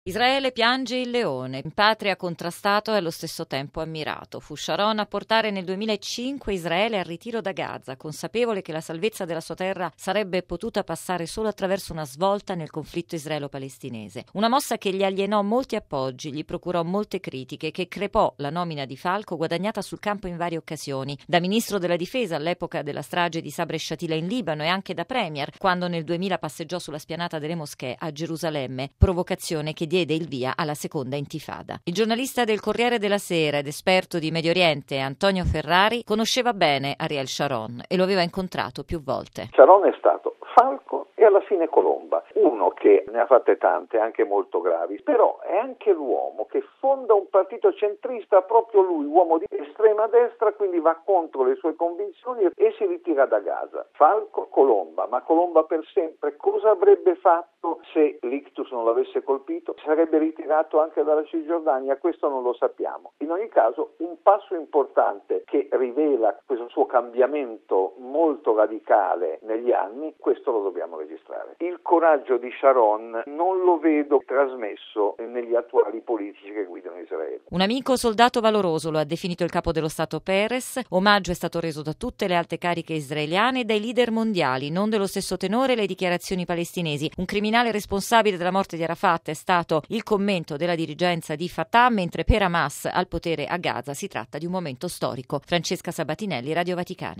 Israele piange il leone, in patria contrastato e allo stesso tempo ammirato. Fu Sharon a portare nel 2005 Israele al ritiro da Gaza, consapevole che la salvezza della sua terra sarebbe potuta passare solo attraverso una svolta nel conflitto israelo-palestinese. Una mossa che gli alienò molti appoggi, gli procurò molte critiche, che crepò la nomina di Falco guadagnata sul campo in varie occasioni, da ministro della difesa all'epoca della strage di Sabra e Shatila in Libano e anche da premier, quando nel 2000 passeggiò sulla spianata delle moschee a Gerusalemme, provocazione che diede il via alla seconda intifada. Il giornalista del Corriere della Sera ed esperto di Medio Oriente Antonio Ferrari conosceva bene Ariel Sharon e lo aveva incontrato più volte. Sharon è stato Falco e alla fine Colomba, uno che ne ha fatte tante, anche molto gravi, però è anche l'uomo che fonda un partito centrista, proprio lui, uomo di estrema destra, quindi va contro le sue convinzioni e si ritira da Gaza. Falco, Colomba, ma Colomba per sempre. Cosa avrebbe fatto se l'ictus non l'avesse colpito? Sarebbe ritirato anche dalla Cisgiordania? Questo non lo sappiamo. In ogni caso, un passo importante che rivela questo suo cambiamento molto radicale negli anni, questo lo dobbiamo registrare. Il coraggio di Sharon non lo vedo trasmesso negli attuali politici che guidano Israele. Un amico soldato valoroso lo ha definito il capo dello Stato Peres. Omaggio è stato reso da tutte le alte cariche israeliane e dai leader mondiali, non dello stesso tenore le dichiarazioni palestinesi. Un criminale responsabile della morte di Arafat è stato il commento della dirigenza di Fatah, mentre per Hamas al potere a Gaza si tratta di un momento storico. Francesca Sabatinelli, Radio Vaticana.